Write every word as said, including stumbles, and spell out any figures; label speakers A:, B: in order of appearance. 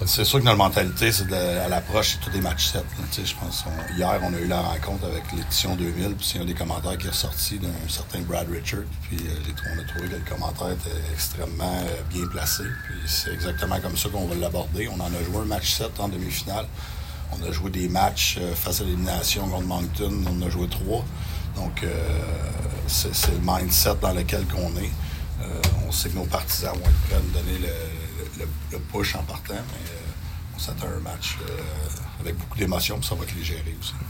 A: C'est sûr que notre mentalité, c'est de, à l'approche, c'est tous des matchs sept. Je pense on, hier, on a eu la rencontre avec l'édition deux mille, puis c'est un des commentaires qui est ressorti d'un certain Brad Richard. Puis euh, on a trouvé que le commentaire était extrêmement euh, bien placé. Puis c'est exactement comme ça qu'on va l'aborder. On en a joué un match sept en demi-finale. On a joué des matchs euh, face à l'élimination contre Moncton. On en a joué trois. Donc, euh, c'est, c'est le mindset dans lequel on est. Euh, on sait que nos partisans vont être prêts à nous donner le, le, le push en partant, mais euh, on s'attend à un match euh, avec beaucoup d'émotions, puis ça va être les gérer aussi.